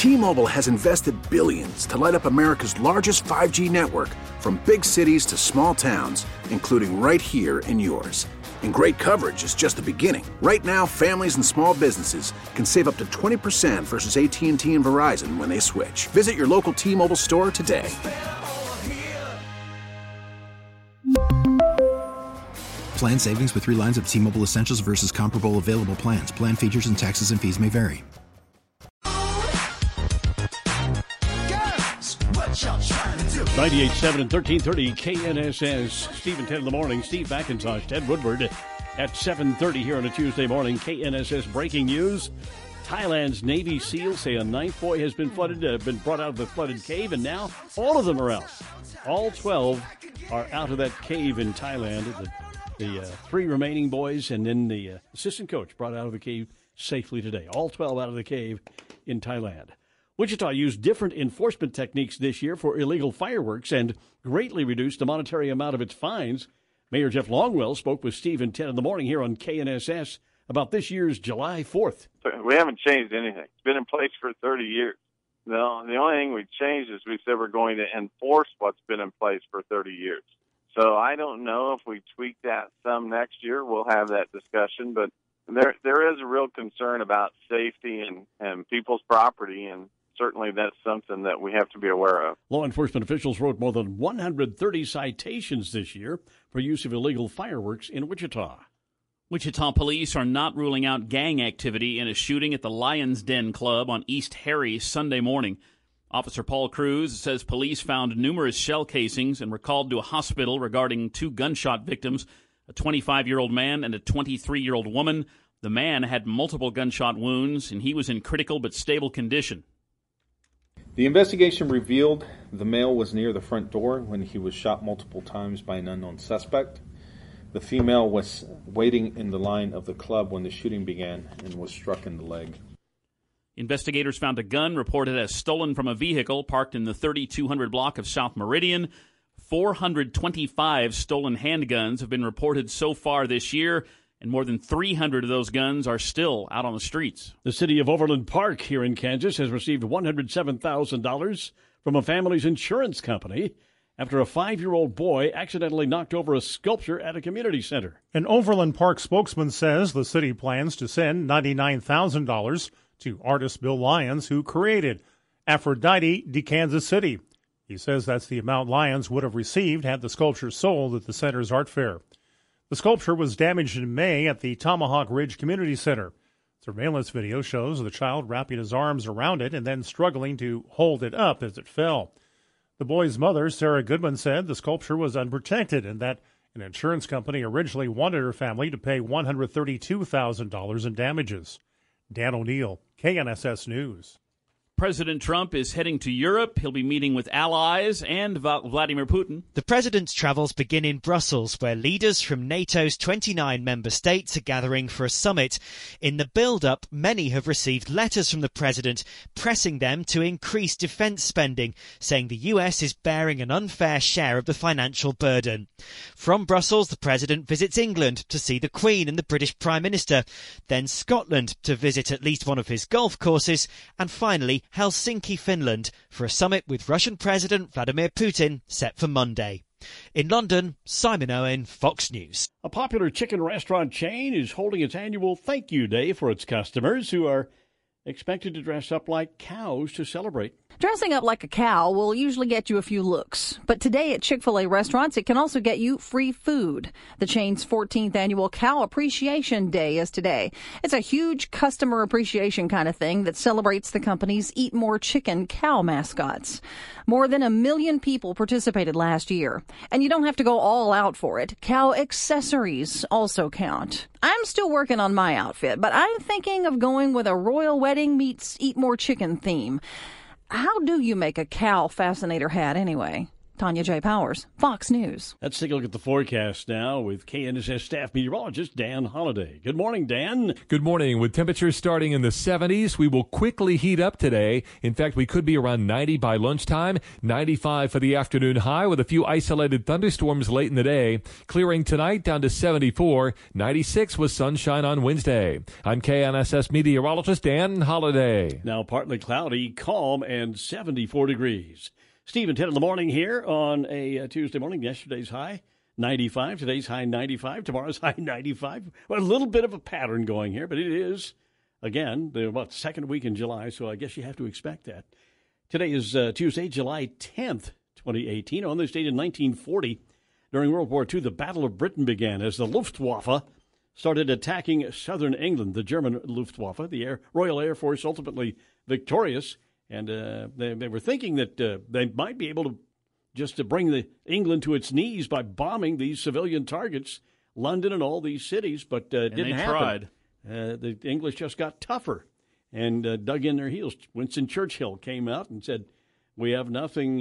T-Mobile has invested billions to light up America's largest 5G network, from big cities to small towns, including right here in yours. And great coverage is just the beginning. Right now, families and small businesses can save up to 20% versus AT&T and Verizon when they switch. Visit your local T-Mobile store today. Plan savings with 3 lines of T-Mobile Essentials versus comparable available plans. Plan features and taxes and fees may vary. 98.7 and 1330 KNSS. Steve and Ted in the morning. Steve McIntosh, Ted Woodward at 7:30 here on a Tuesday morning. KNSS breaking news. Thailand's Navy SEALs say a 9th boy has been brought out of the flooded cave, and now all of them are out. All 12 are out of that cave in Thailand. The 3 remaining boys and then the assistant coach brought out of the cave safely today. All 12 out of the cave in Thailand. Wichita used different enforcement techniques this year for illegal fireworks and greatly reduced the monetary amount of its fines. Mayor Jeff Longwell spoke with Steve and Ted in the morning here on KNSS about this year's July 4th. We haven't changed anything. It's been in place for 30 years. No, the only thing we changed is we said we're going to enforce what's been in place for 30 years. So I don't know if we tweak that some next year. We'll have that discussion, but there is a real concern about safety and people's property, and certainly that's something that we have to be aware of. Law enforcement officials wrote more than 130 citations this year for use of illegal fireworks in Wichita. Wichita police are not ruling out gang activity in a shooting at the Lion's Den Club on East Harry Sunday morning. Officer Paul Cruz says police found numerous shell casings and were called to a hospital regarding 2 gunshot victims, a 25-year-old man and a 23-year-old woman. The man had multiple gunshot wounds, and he was in critical but stable condition. The investigation revealed the male was near the front door when he was shot multiple times by an unknown suspect. The female was waiting in the line of the club when the shooting began and was struck in the leg. Investigators found a gun reported as stolen from a vehicle parked in the 3200 block of South Meridian. 425 stolen handguns have been reported so far this year, and more than 300 of those guns are still out on the streets. The city of Overland Park here in Kansas has received $107,000 from a family's insurance company after a 5-year-old boy accidentally knocked over a sculpture at a community center. An Overland Park spokesman says the city plans to send $99,000 to artist Bill Lyons, who created Aphrodite de Kansas City. He says that's the amount Lyons would have received had the sculpture sold at the center's art fair. The sculpture was damaged in May at the Tomahawk Ridge Community Center. Surveillance video shows the child wrapping his arms around it and then struggling to hold it up as it fell. The boy's mother, Sarah Goodman, said the sculpture was unprotected and that an insurance company originally wanted her family to pay $132,000 in damages. Dan O'Neill, KNSS News. President Trump is heading to Europe. He'll be meeting with allies and Vladimir Putin. The president's travels begin in Brussels, where leaders from NATO's 29 member states are gathering for a summit. In the build-up, many have received letters from the president pressing them to increase defense spending, saying the US is bearing an unfair share of the financial burden. From Brussels, the president visits England to see the Queen and the British Prime Minister, then Scotland to visit at least one of his golf courses, and finally Helsinki, Finland, for a summit with Russian President Vladimir Putin set for Monday. In London, Simon Owen, Fox News. A popular chicken restaurant chain is holding its annual Thank You Day for its customers, who are expected to dress up like cows to celebrate. Dressing up like a cow will usually get you a few looks, but today at Chick-fil-A restaurants, it can also get you free food. The chain's 14th annual Cow Appreciation Day is today. It's a huge customer appreciation kind of thing that celebrates the company's Eat More Chicken cow mascots. More than 1 million people participated last year, and you don't have to go all out for it. Cow accessories also count. I'm still working on my outfit, but I'm thinking of going with a royal wedding meets Eat More Chicken theme. How do you make a cow fascinator hat anyway? Tanya J. Powers, Fox News. Let's take a look at the forecast now with KNSS staff meteorologist Dan Holliday. Good morning, Dan. Good morning. With temperatures starting in the 70s, we will quickly heat up today. In fact, we could be around 90 by lunchtime, 95 for the afternoon high with a few isolated thunderstorms late in the day. Clearing tonight down to 74, 96 with sunshine on Wednesday. I'm KNSS meteorologist Dan Holliday. Now partly cloudy, calm, and 74 degrees. Steve and Ted in the morning here on a Tuesday morning. Yesterday's high, 95. Today's high, 95. Tomorrow's high, 95. Well, a little bit of a pattern going here, but it is, again, the second week in July, so I guess you have to expect that. Today is Tuesday, July 10th, 2018. On this date in 1940, during World War II, the Battle of Britain began as the Luftwaffe started attacking southern England. The German Luftwaffe, the Royal Air Force, ultimately victorious. And they were thinking that they might be able to just to bring England to its knees by bombing these civilian targets, London and all these cities, but didn't happen. Tried. The English just got tougher and dug in their heels. Winston Churchill came out and said, "We have nothing.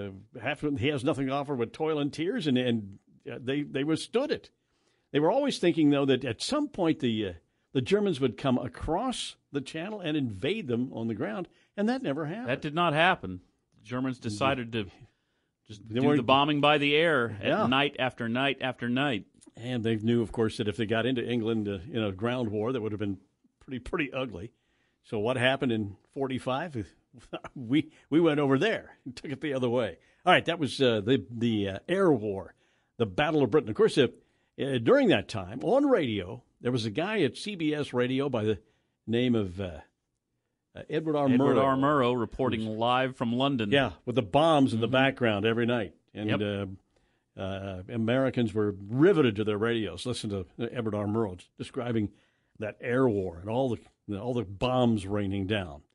He has nothing to offer but toil and tears," and they withstood it. They were always thinking, though, that at some point the Germans would come across the channel and invade them on the ground. And that never happened. That did not happen. The Germans decided to just do the bombing by the air at night after night after night. And they knew, of course, that if they got into England in a ground war, that would have been pretty ugly. So what happened in 45? We went over there and took it the other way. All right, that was the air war, the Battle of Britain. Of course, during that time, on radio, there was a guy at CBS Radio by the name of Edward R. Murrow reporting live from London. Yeah, with the bombs in the background every night. And Americans were riveted to their radios. Listen to Edward R. Murrow describing that air war and all the bombs raining down.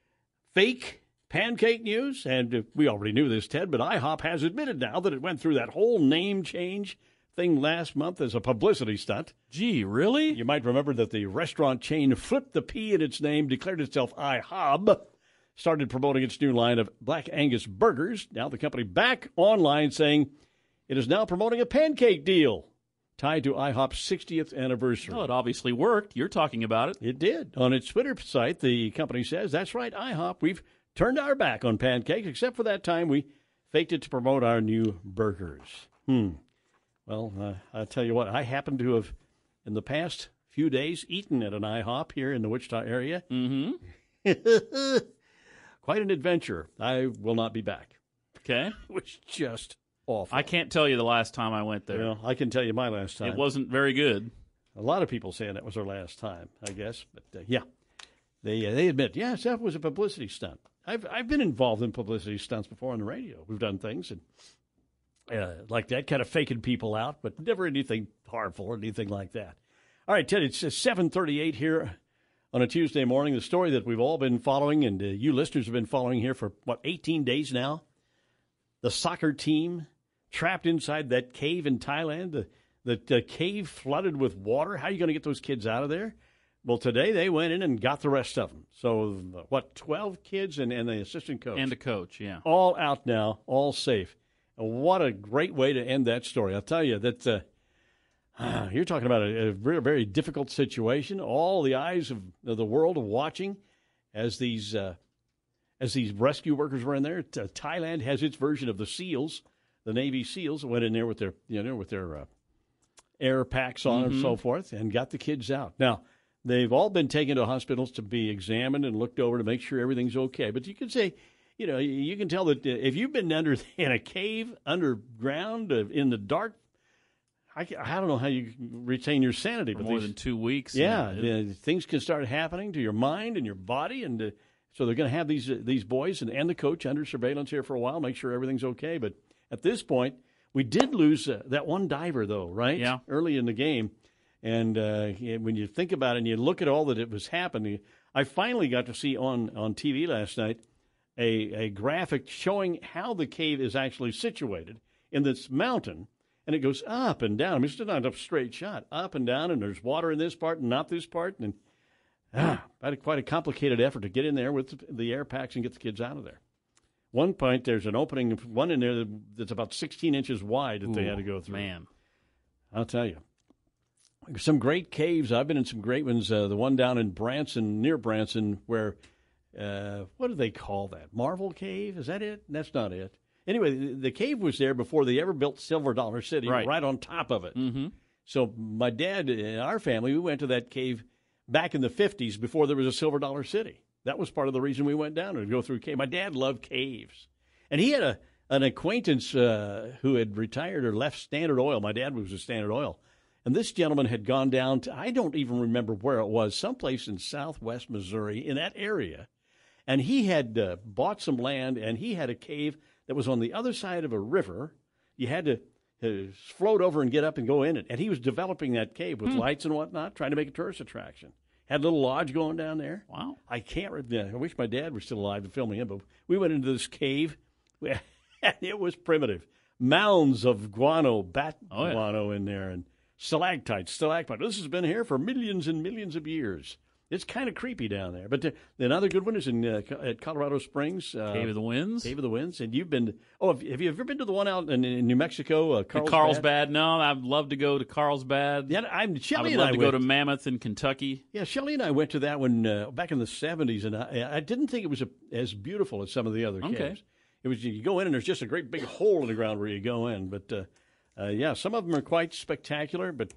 Fake pancake news, and we already knew this, Ted, but IHOP has admitted now that it went through that whole name change thing last month as a publicity stunt. Gee, really? You might remember that the restaurant chain flipped the P in its name, declared itself IHOB, started promoting its new line of Black Angus burgers. Now the company back online saying it is now promoting a pancake deal tied to IHOP's 60th anniversary. Oh, it obviously worked. You're talking about it. It did. On its Twitter site, the company says, "That's right, IHOP. We've turned our back on pancakes, except for that time we faked it to promote our new burgers." Well, I'll tell you what, I happen to have, in the past few days, eaten at an IHOP here in the Wichita area. Mm-hmm. Quite an adventure. I will not be back. Okay. It was just awful. I can't tell you the last time I went there. Well, I can tell you my last time. It wasn't very good. A lot of people saying that was their last time, I guess. But, yeah, they admit, yes, that was a publicity stunt. I've been involved in publicity stunts before on the radio. We've done things and like that, kind of faking people out, but never anything harmful or anything like that. All right, Ted, it's 7:38 here on a Tuesday morning. The story that we've all been following, and you listeners have been following here for, 18 days now? The soccer team trapped inside that cave in Thailand, the cave flooded with water. How are you going to get those kids out of there? Well, today they went in and got the rest of them. So, 12 kids and the assistant coach? And the coach, yeah. All out now, all safe. What a great way to end that story. I'll tell you that you're talking about a very, very difficult situation. All the eyes of the world are watching as these rescue workers were in there. Thailand has its version of the SEALs, the Navy SEALs, went in there with their air packs on and so forth and got the kids out. Now, they've all been taken to hospitals to be examined and looked over to make sure everything's okay. But you can say, you can tell that if you've been in a cave underground in the dark, I don't know how you retain your sanity. For more than 2 weeks. Yeah, things can start happening to your mind and your body, and so they're going to have these boys and the coach under surveillance here for a while, make sure everything's okay. But at this point, we did lose that one diver, though, right? Yeah. Early in the game. And when you think about it and you look at all that it was happening, I finally got to see on TV last night a graphic showing how the cave is actually situated in this mountain, and it goes up and down. I mean, it's not a straight shot, up and down, and there's water in this part and not this part. And quite a complicated effort to get in there with the air packs and get the kids out of there. One point, there's an opening, one in there that's about 16 inches wide that they had to go through. Man. I'll tell you. Some great caves. I've been in some great ones. The one down in Branson, near Branson, where, what do they call that? Marvel Cave? Is that it? That's not it. Anyway, the cave was there before they ever built Silver Dollar City, right on top of it. Mm-hmm. So my dad and our family, we went to that cave back in the 50s before there was a Silver Dollar City. That was part of the reason we went down to go through cave. My dad loved caves. And he had an acquaintance who had retired or left Standard Oil. My dad was with Standard Oil. And this gentleman had gone down to, I don't even remember where it was, someplace in southwest Missouri, in that area. And he had bought some land, and he had a cave that was on the other side of a river. You had to float over and get up and go in it. And he was developing that cave with lights and whatnot, trying to make a tourist attraction. Had a little lodge going down there. Wow. I wish my dad were still alive to film him, but we went into this cave, and it was primitive. Mounds of guano, guano in there, and stalactites, stalagmites. This has been here for millions and millions of years. It's kind of creepy down there. But another good one is at Colorado Springs. Cave of the Winds. Cave of the Winds. And you've been have you ever been to the one out in New Mexico, Carlsbad? Carlsbad. No, I'd love to go to Carlsbad. Yeah, I would love to go to Mammoth in Kentucky. Yeah, Shelley and I went to that one back in the 70s, and I didn't think it was as beautiful as some of the other caves. It was, you go in, and there's just a great big hole in the ground where you go in. But, yeah, some of them are quite spectacular, but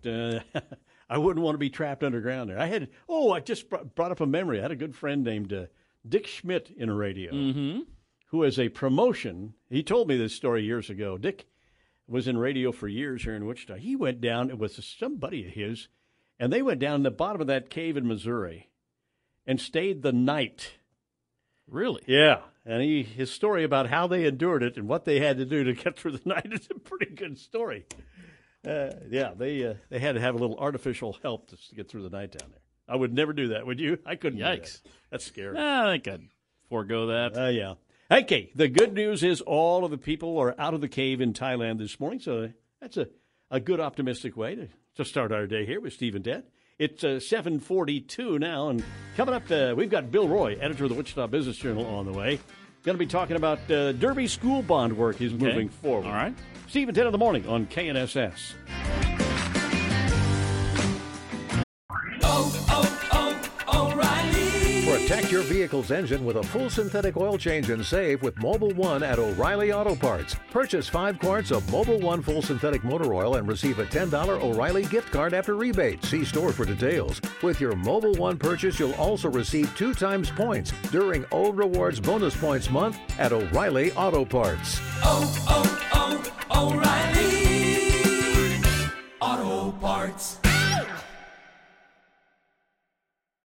I wouldn't want to be trapped underground there. I just brought up a memory. I had a good friend named Dick Schmidt in radio, who has a promotion. He told me this story years ago. Dick was in radio for years here in Wichita. He went down with some buddy of his, and they went down the bottom of that cave in Missouri and stayed the night. Really? Yeah. And his story about how they endured it and what they had to do to get through the night is a pretty good story. Yeah, they had to have a little artificial help to get through the night down there. I would never do that, would you? I couldn't do that. That's scary. I think I'd forego that. Yeah. Okay, the good news is all of the people are out of the cave in Thailand this morning, so that's a good optimistic way to start our day here with Steve and Ted. It's 7:42 now, and coming up, we've got Bill Roy, editor of the Wichita Business Journal, on the way. Going to be talking about Derby school bond work is moving forward. All right. Steve and Ted in the morning on KNSS. Protect your vehicle's engine with a full synthetic oil change and save with Mobil 1 at O'Reilly Auto Parts. Purchase 5 quarts of Mobil 1 full synthetic motor oil and receive a $10 O'Reilly gift card after rebate. See store for details. With your Mobil 1 purchase, you'll also receive 2 times points during O Rewards Bonus Points Month at O'Reilly Auto Parts. O'Reilly.